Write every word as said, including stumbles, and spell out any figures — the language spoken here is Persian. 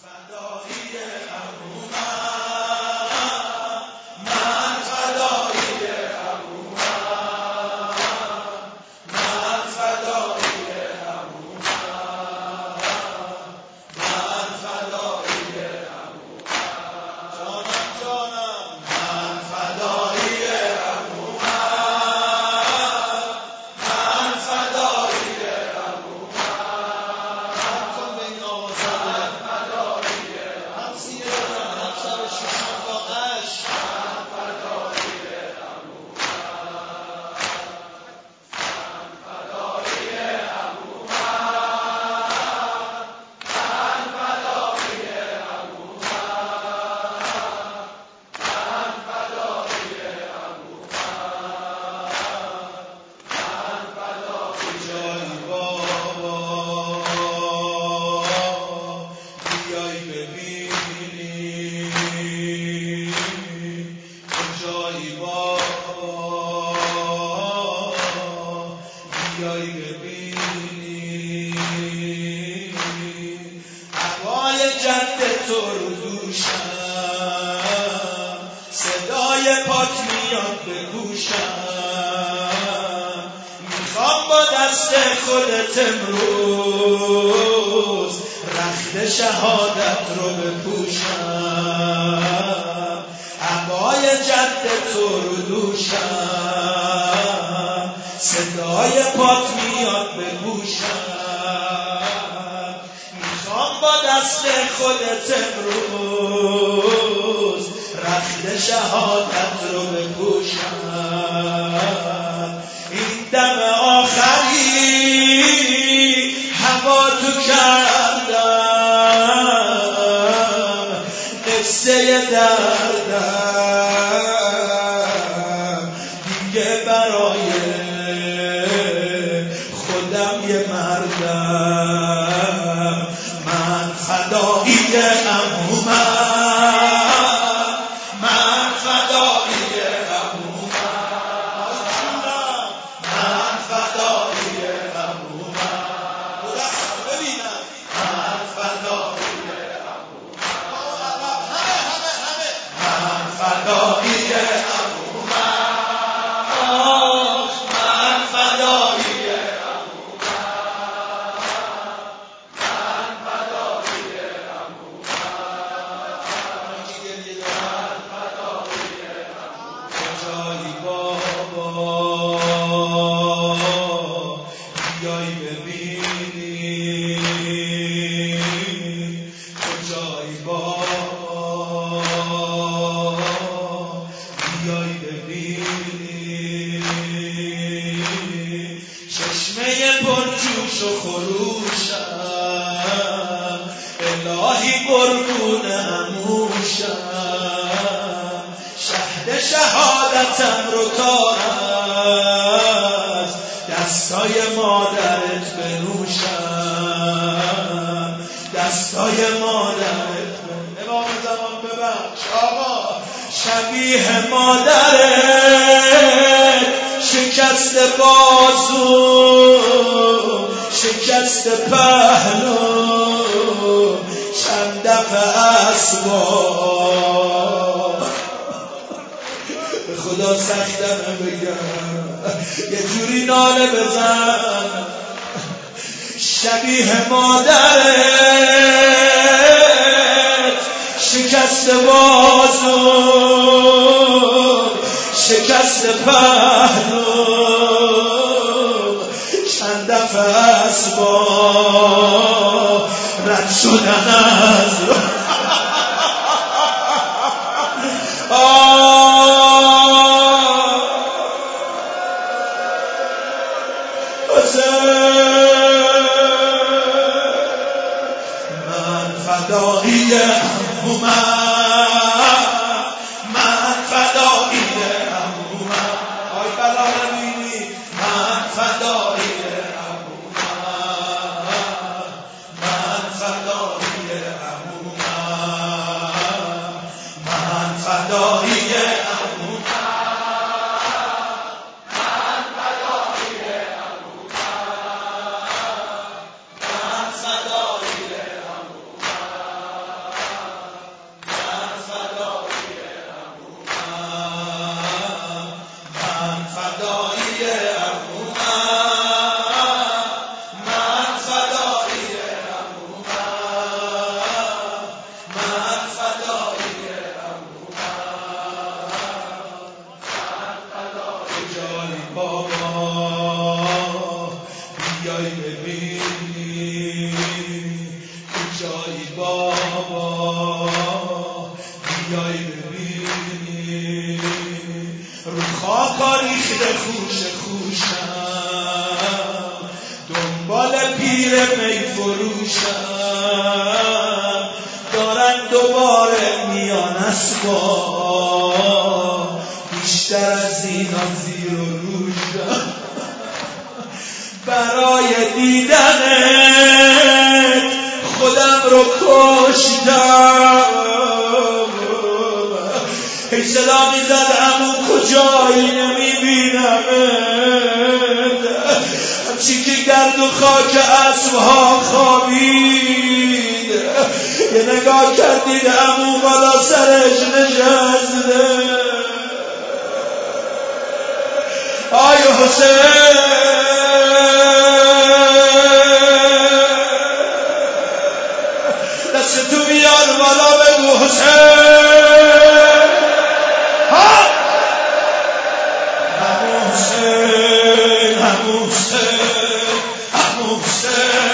صدای پاک میاد به گوشم، میخوام با دست خودت امروز رخت شهادت رو بپوشم، عبای جد تو رو دوشم، صدای پاک میاد به گوشم، میخوام با دست خودت امروز رخت شهادت رو بپوشم. این دم آخری هوا تو کردم، قصه دردم دیگه برای خودم یه مردم، من فدایی عمومم، من فدایی عمومم، من فدایی عمومم، ببینم من فدایی عمومم، من فدایی عمومم، من فدایی بیایی ببینی کجایی بابا، بیایی ببینی چشمه پرجوش و خروشم، الهی قربون عموشم، شهد شهادتم رو دارم، دستای مادرت بنوشم، دستای مادرت بنوشم. امام زمان ببخش آقا، شبیه مادرت شکست بازو، شکست پهلو، چند دفعه اسباب، به خدا سختمه بگم یه جوری ناله بزن، شبیه مادرت شکست بازو، شکست پهلو، چند دفعه اسباب رد شدن از من فدایی عمومم، من فدایی عمومم، آی بلا نبینی، من فدایی عمومم، من فدایی عمومم، من فدایی بابا بیای ببینی رو خاکا ریخته خوش خوشم دنبال پیر می فروشم دارن دوباره میان اسبا بیشتر از اینا زیر و روشم برای دیدنت خودم رو کشتم هی صدا میزد عمو کجایی نمیبینمت همچی که گرد و خاک اسبها خوابید یه نگاه کردید عمو بالا سرش نشسته آی حسین دست تو بیار بالا بگو حسین ها عمو حسین عمو حسین عمو حسین